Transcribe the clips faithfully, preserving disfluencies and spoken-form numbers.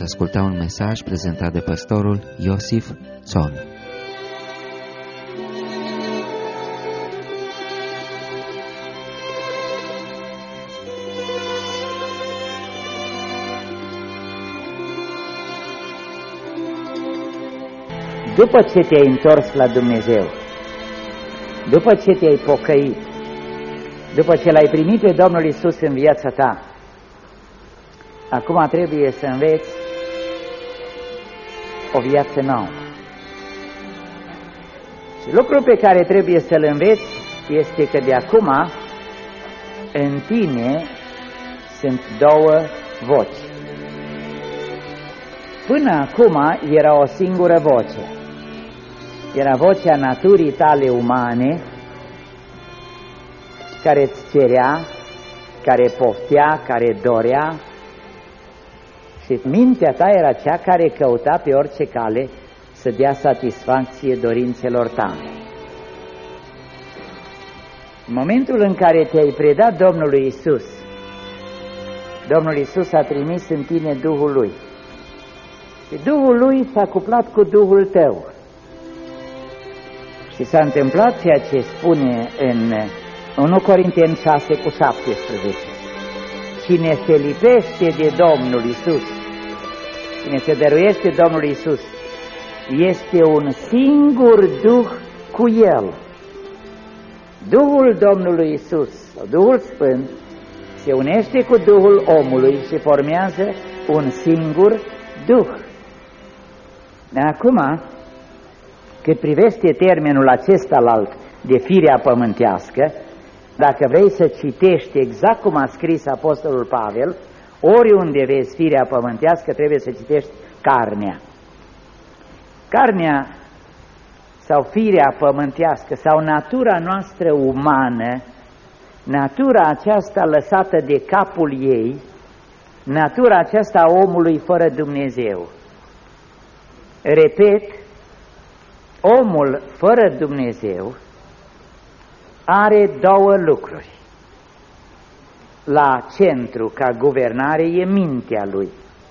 asculta un mesaj prezentat de pastorul Iosif Țon. După ce te-ai întors la Dumnezeu, după ce te-ai pocăit, după ce l-ai primit pe Domnul Iisus în viața ta, acum trebuie să înveți o viață nouă. Și lucrul pe care trebuie să-l înveți este că de acum în tine sunt două voci. Până acum era o singură voce. Era vocea naturii tale umane, care îți cerea, care poftea, care dorea, și mintea ta era cea care căuta pe orice cale să dea satisfacție dorințelor tale. În momentul în care te-ai predat Domnului Iisus, Domnul Iisus a trimis în tine Duhul Lui. Și Duhul Lui s-a cuplat cu Duhul tău. Și s-a întâmplat ceea ce spune în unu Corinteni șase cu șaptesprezece. Cine se lipește de Domnul Iisus, cine se dăruiește Domnul Iisus, este un singur Duh cu El. Duhul Domnului Iisus, Duhul Sfânt, se unește cu Duhul omului și formează un singur Duh. Acum, cât privește termenul acesta alt de firea pământească, dacă vrei să citești exact cum a scris Apostolul Pavel, oriunde vezi firea pământească, trebuie să citești carnea. Carnea sau firea pământească sau natura noastră umană, natura aceasta lăsată de capul ei, natura aceasta a omului fără Dumnezeu. Repet, omul fără Dumnezeu are două lucruri. La centru, ca guvernare, e mintea lui.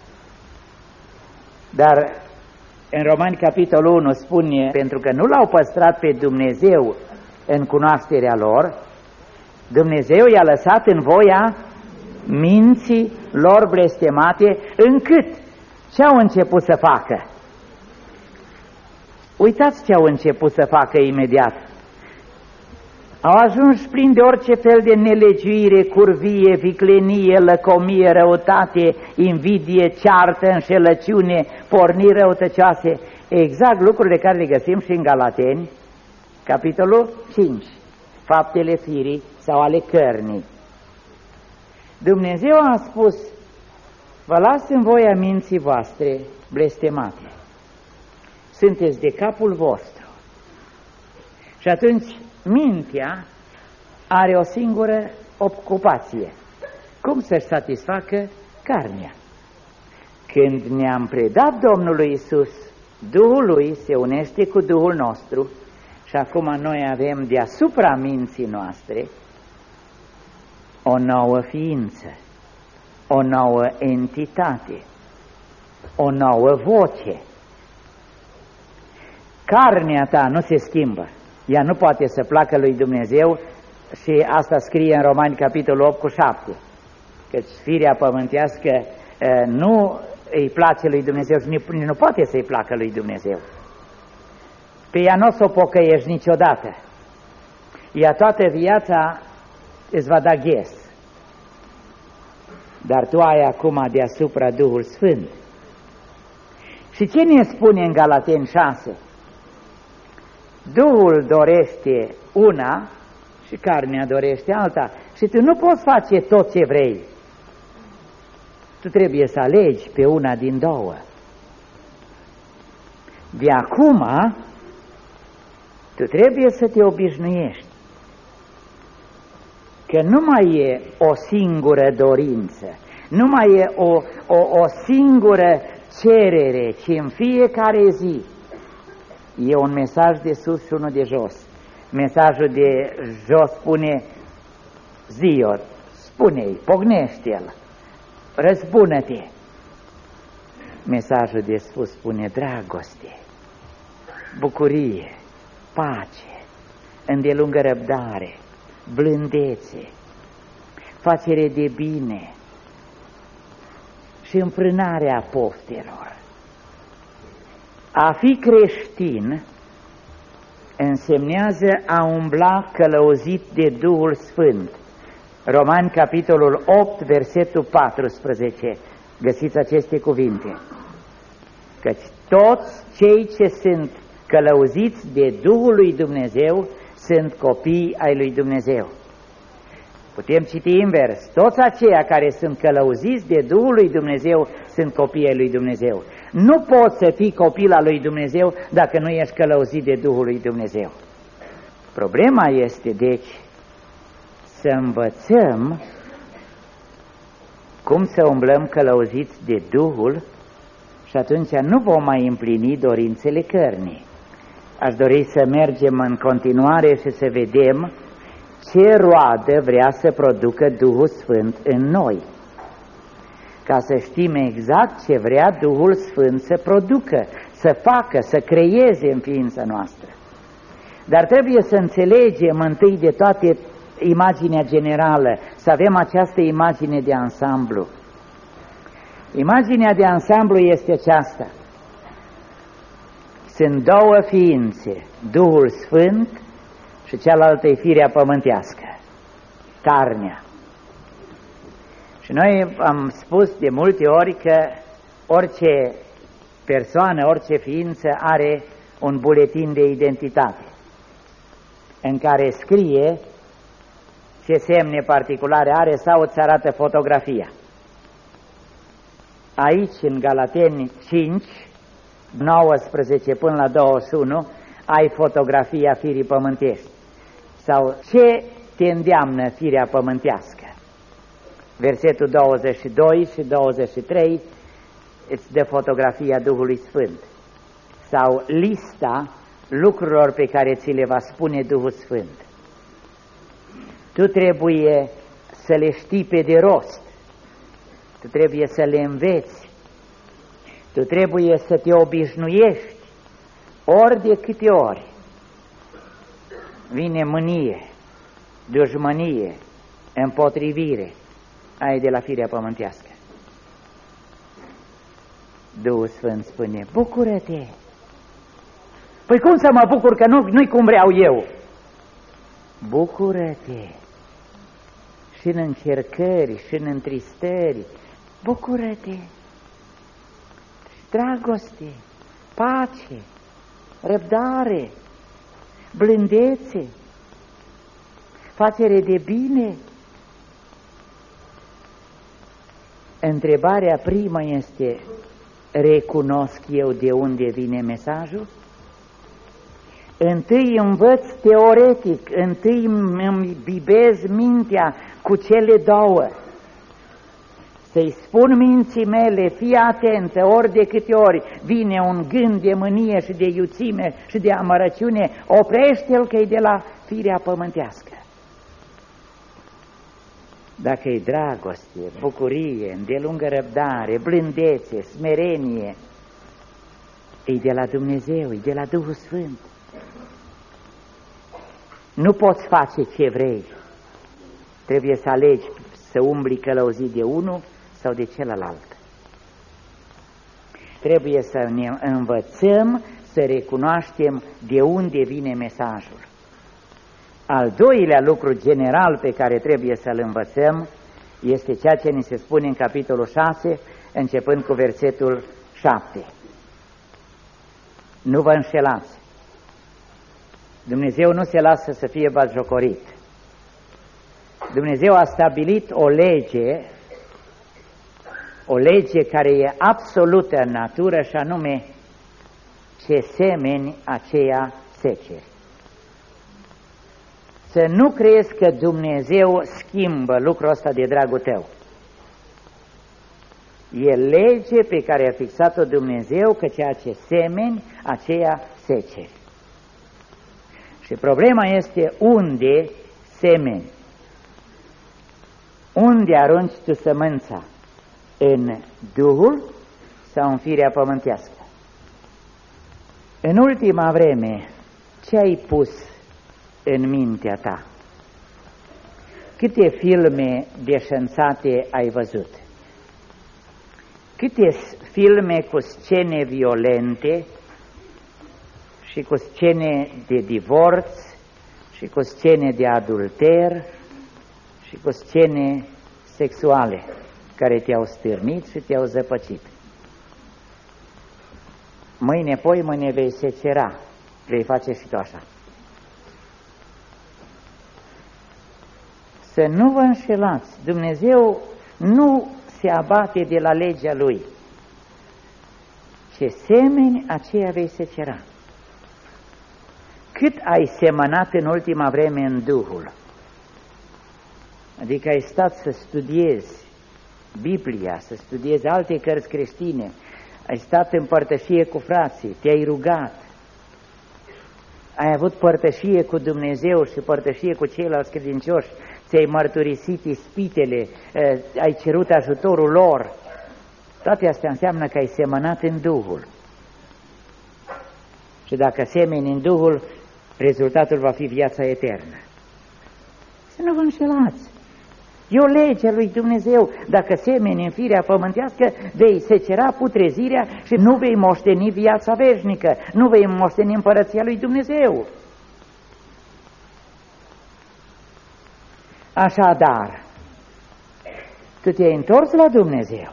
Dar în Romani, capitolul unu, spune, pentru că nu l-au păstrat pe Dumnezeu în cunoașterea lor, Dumnezeu i-a lăsat în voia minții lor blestemate, încât ce-au început să facă? Uitați ce au început să facă imediat. Au ajuns plini de orice fel de nelegiuire, curvie, viclenie, lăcomie, răutate, invidie, ceartă, înșelăciune, porniri răutăcioase. Exact lucrurile care le găsim și în Galateni, capitolul cinci, faptele firii sau ale cărnii. Dumnezeu a spus, vă las în voia minții voastre blestemate. Sunteți de capul vostru. Și atunci mintea are o singură ocupație. Cum să-și satisfacă carnea? Când ne-am predat Domnului Iisus, Duhul Lui se unește cu Duhul nostru și acum noi avem deasupra minții noastre o nouă ființă, o nouă entitate, o nouă voce. Carnea ta nu se schimbă, ea nu poate să placă lui Dumnezeu și asta scrie în Romani capitolul opt cu șapte, că firea pământească nu îi place lui Dumnezeu și nici nu poate să-i placă lui Dumnezeu. Pe ea nu o să o pocăiești niciodată, ea toată viața îți va da ghes, dar tu ai acum deasupra Duhul Sfânt. Și ce ne spune în Galateni șase? Duhul dorește una și carnea dorește alta. Și tu nu poți face tot ce vrei. Tu trebuie să alegi pe una din două. De acum, tu trebuie să te obișnuiești că nu mai e o singură dorință, nu mai e o, o, o singură cerere, ci în fiecare zi e un mesaj de sus și unul de jos. Mesajul de jos spune, zi-o, spune-i, pognește-l, răzbună-te. mesajul de spus spune dragoste, bucurie, pace, îndelungă răbdare, blândețe, facere de bine și înfrânarea poftelor. A fi creștin însemnează a umbla călăuzit de Duhul Sfânt. Romani, capitolul opt, versetul paisprezece, găsiți aceste cuvinte. Căci toți cei ce sunt călăuziți de Duhul lui Dumnezeu sunt copii ai lui Dumnezeu. Putem citi invers. Toți aceia care sunt călăuziți de Duhul lui Dumnezeu sunt copii ai lui Dumnezeu. Nu poți să fii copil al lui Dumnezeu dacă nu ești călăuzit de Duhul lui Dumnezeu. Problema este, deci, să învățăm cum să umblăm călăuziți de Duhul și atunci nu vom mai împlini dorințele cărnii. Aș dori să mergem în continuare și să vedem ce roadă vrea să producă Duhul Sfânt în noi, ca să știm exact ce vrea Duhul Sfânt să producă, să facă, să creeze în ființa noastră. Dar trebuie să înțelegem întâi de toate imaginea generală, să avem această imagine de ansamblu. Imaginea de ansamblu este aceasta. Sunt două ființe, Duhul Sfânt și cealaltă e firea pământească, carnea. Și noi am spus de multe ori că orice persoană, orice ființă are un buletin de identitate în care scrie ce semne particulare are sau îți arată fotografia. Aici, în Galateni cinci, nouăsprezece până la douăzeci și unu, ai fotografia firii pământești. Sau ce te îndeamnă firea pământească? Versetul douăzeci și doi și douăzeci și trei îți dă fotografia Duhului Sfânt. Sau lista lucrurilor pe care ți le va spune Duhul Sfânt. Tu trebuie să le știi pe de rost, tu trebuie să le înveți, tu trebuie să te obișnuiești, ori de câte ori vine mânie, dușmănie, împotrivire, ai de la firea pământească. Duhul Sfânt spune, bucură-te! Păi cum să mă bucur că nu, nu-i cum vreau eu? Bucură-te! Și în încercări, și în întristări, bucură-te! Dragoste, pace, răbdare, blândețe, facere de bine. Întrebarea primă este, recunosc eu de unde vine mesajul? Întâi învăț teoretic, întâi îmi bibez mintea cu cele două. Să-i spun minții mele, fii atentă, ori de câte ori vine un gând de mânie și de iuțime și de amărăciune, oprește-l că e de la firea pământească. Dacă e dragoste, bucurie, îndelungă răbdare, blândețe, smerenie, e de la Dumnezeu, e de la Duhul Sfânt. Nu poți face ce vrei, trebuie să alegi să umbli călăuzit de unul sau de celălalt. Trebuie să ne învățăm să recunoaștem de unde vine mesajul. Al doilea lucru general pe care trebuie să-l învățăm este ceea ce ni se spune în capitolul șase, începând cu versetul șapte. Nu vă înșelați. Dumnezeu nu se lasă să fie batjocorit. Dumnezeu a stabilit o lege, o lege care e absolută în natură și anume ce semeni aceea seceri. Să nu crezi că Dumnezeu schimbă lucrul ăsta de dragul tău. E lege pe care a fixat-o Dumnezeu că ceea ce semeni, aceea seceri. Și problema este unde semeni. Unde arunci tu sămânța? În Duhul sau în firea pământească. În ultima vreme, ce ai pus în mintea ta? Câte filme deșanțate ai văzut? Câte filme cu scene violente și cu scene de divorț și cu scene de adulter și cu scene sexuale care te-au stârnit și te-au zăpăcit. Mâine, poi, mâine vei secera, vei face și tu așa. Să nu vă înșelați, Dumnezeu nu se abate de la legea Lui. Ce semeni, aceea vei secera. Cât ai semănat în ultima vreme în Duhul, adică ai stat să studiezi Biblia, să studiezi alte cărți creștine, ai stat în părtășie cu frații, te-ai rugat, ai avut părtășie cu Dumnezeu și părtășie cu ceilalți credincioși, ți-ai mărturisit ispitele, ai cerut ajutorul lor, toate astea înseamnă că ai semănat în Duhul. Și dacă semeni în Duhul, rezultatul va fi viața eternă. Să nu vă înșelați. E o lege lui Dumnezeu. Dacă semeni în firea pământească, vei secera putrezirea și nu vei moșteni viața veșnică, nu vei moșteni împărăția lui Dumnezeu. Așadar, tu te-ai întors la Dumnezeu.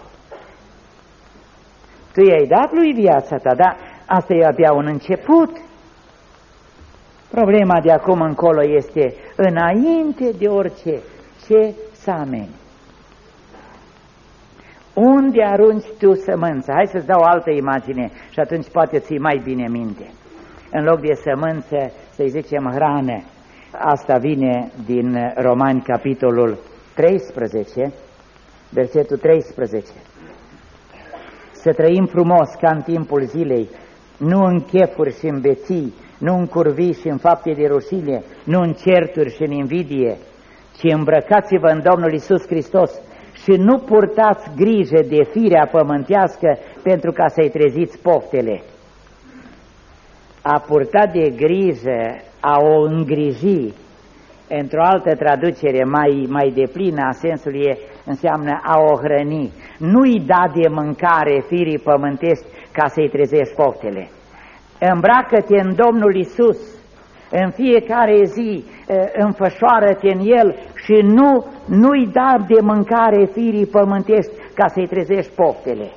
Tu i-ai dat lui viața ta, dar asta e abia un început. Problema de acum încolo este înainte de orice, ce să ameni. Unde arunci tu sămânța? Hai să-ți dau o altă imagine și atunci poate ții mai bine minte. În loc de sămânță, să-i zicem hrană. Asta vine din Romani, capitolul treisprezece, versetul treisprezece. Să trăim frumos ca în timpul zilei, nu în chefuri și în beții, nu în curvii și în fapte de rușine, nu în certuri și în invidie, ci îmbrăcați-vă în Domnul Iisus Hristos și nu purtați grijă de firea pământească pentru ca să-i treziți poftele. A purta de grijă, a o îngriji, într-o altă traducere mai, mai deplină a sensului e, înseamnă a o hrăni. Nu-i da de mâncare firii pământești ca să-i trezești poftele. Îmbracă-te în Domnul Iisus, în fiecare zi înfășoară-te în El și nu, nu-i da de mâncare firii pământești ca să-i trezești poftele.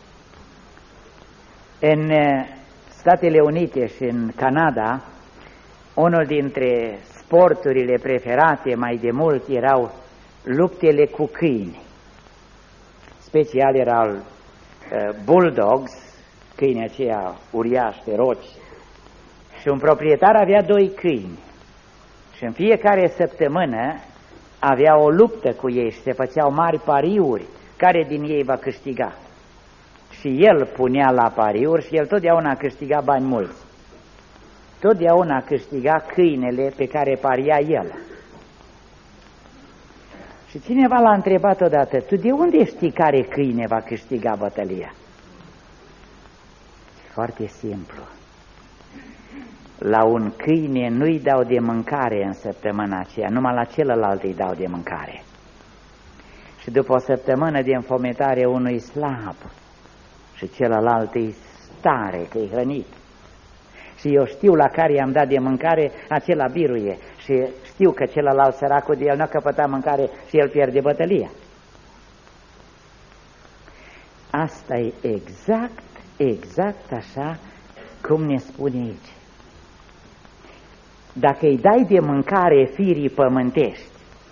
În Statele Unite și în Canada, unul dintre sporturile preferate mai de mult erau luptele cu câini. Special erau uh, bulldogs, câini aceia uriași, feroci. Și un proprietar avea doi câini. Și în fiecare săptămână avea o luptă cu ei și se făceau mari pariuri, care din ei va câștiga. Și el punea la pariuri și el totdeauna câștiga bani mulți. Totdeauna câștiga câinele pe care paria el. Și cineva l-a întrebat odată, tu de unde știi care câine va câștiga bătălia? Foarte simplu. La un câine nu-i dau de mâncare în săptămâna aceea, numai la celălalt îi dau de mâncare. Și după o săptămână de înfometare unui slab și celălalt îi stare, că e hrănit. Și eu știu la care i-am dat de mâncare, acela biruie. Și știu că celălalt săracul de el n-a căpătat mâncare și el pierde bătălia. Asta e exact, exact așa cum ne spune aici. Dacă îi dai de mâncare firii pământești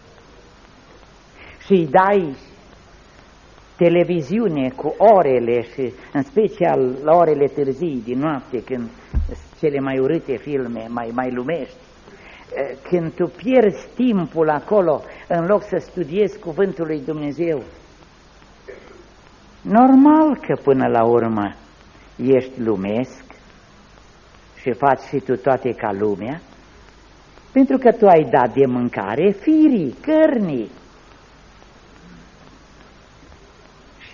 și îi dai televiziune cu orele și în special la orele târzii din noapte, când cele mai urâte filme, mai, mai lumești, când tu pierzi timpul acolo în loc să studiezi cuvântul lui Dumnezeu, normal că până la urmă ești lumesc și faci și tu toate ca lumea, pentru că tu ai dat de mâncare firii, cărnii. Și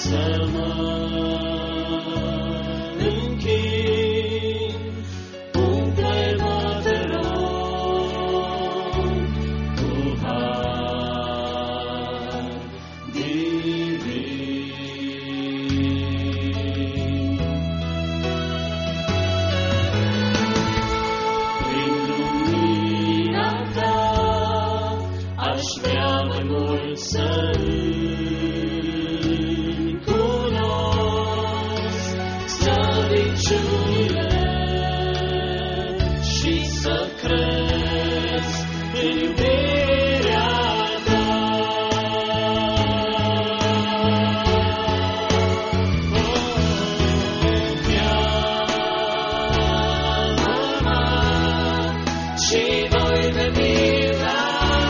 să mă închin, umple-mă, te rog, cu har divin. Prin lumina ta aș vrea mai mult să-L cunosc, slăbiciunile și să cresc în iubirea ta. Cheamă-mă și voi veni la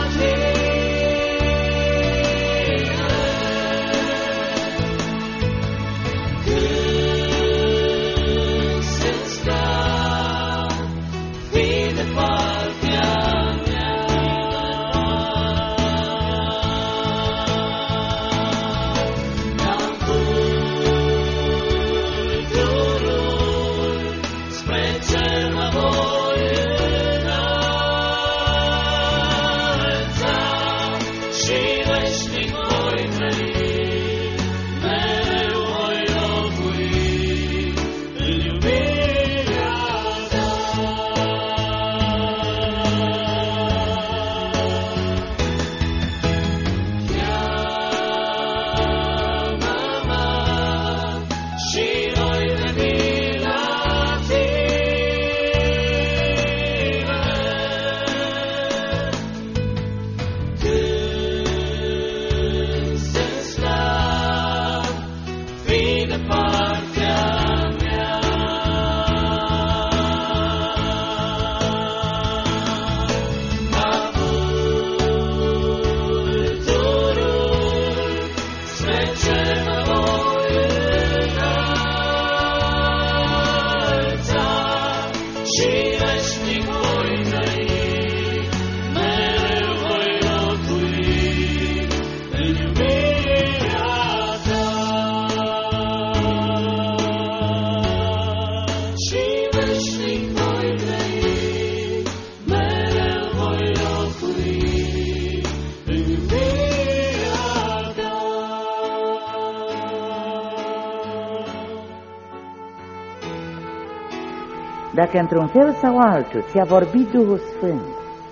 Dacă într-un fel sau altul ți-a vorbit Duhul Sfânt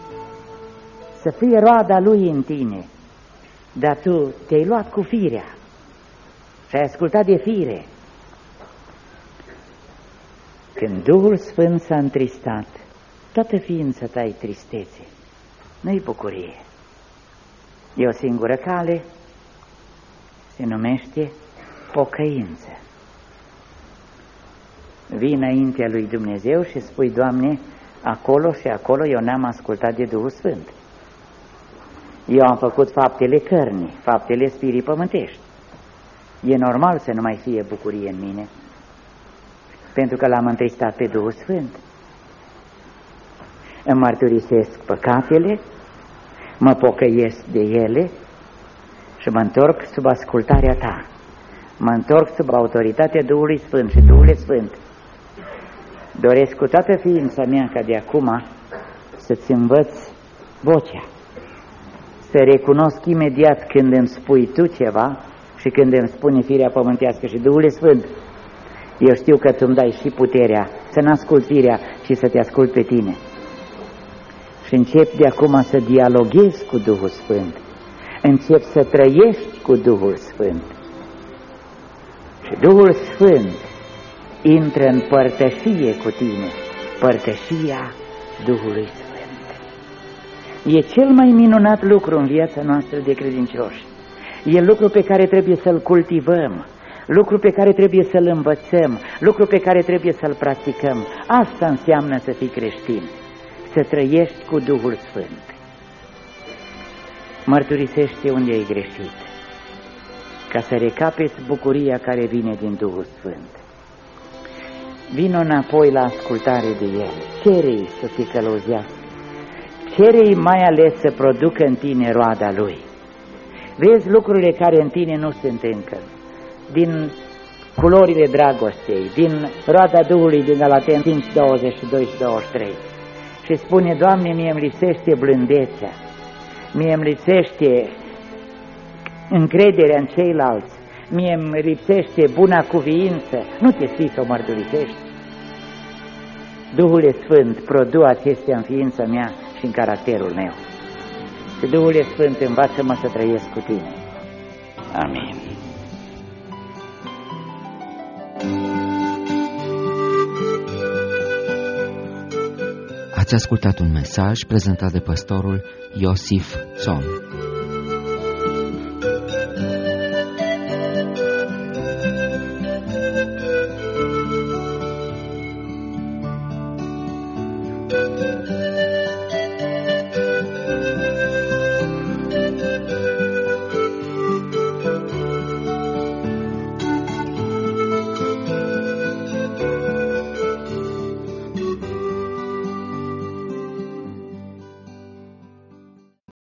să fie roada Lui în tine, dar tu te-ai luat cu firea și ai ascultat de fire, când Duhul Sfânt s-a întristat, toată ființa ta e tristețe, nu-i bucurie. E o singură cale, se numește pocăință. Vii înaintea lui Dumnezeu și spui: Doamne, acolo și acolo eu n-am ascultat de Duhul Sfânt. Eu am făcut faptele cărnii, faptele spirii pământești. E normal să nu mai fie bucurie în mine, pentru că l-am întristat pe Duhul Sfânt. Îmi mărturisesc păcatele, mă pocăiesc de ele și mă întorc sub ascultarea ta. Mă întorc sub autoritatea Duhului Sfânt și Duhul Sfânt. Doresc cu toată ființa mea ca de acum să-ți învăț vocea, să recunosc imediat când îmi spui tu ceva și când îmi spune firea pământească și Duhul Sfânt. Eu știu că tu îmi dai și puterea să n-ascult firea, ci să te ascult pe tine. Și încep de acum să dialoghezi cu Duhul Sfânt, încep să trăiești cu Duhul Sfânt. Și Duhul Sfânt intră în părtășie cu tine, părtășia Duhului Sfânt. E cel mai minunat lucru în viața noastră de credincioși. E lucru pe care trebuie să-l cultivăm, lucru pe care trebuie să-l învățăm, lucru pe care trebuie să-l practicăm. Asta înseamnă să fii creștin, să trăiești cu Duhul Sfânt. Mărturisește unde ai greșit, ca să recapeți bucuria care vine din Duhul Sfânt. Vino înapoi la ascultare de El, cere-i să te călăuzească, cere-i mai ales să producă în tine roada Lui. Vezi lucrurile care în tine nu sunt încă, din culorile dragostei, din roada Duhului din Galateni cinci, douăzeci și doi și douăzeci și trei. Și spune, Doamne, mie îmi lipsește blândețea, mie îmi lipsește încrederea în ceilalți, mie îmi lipsește buna cuviință, nu te știi să o mărturisești. Duhul Sfânt produ acestea în ființa mea și în caracterul meu. Și Duhul Sfânt învață-mă să trăiesc cu tine. Amin. Ați ascultat un mesaj prezentat de pastorul Iosif Țon.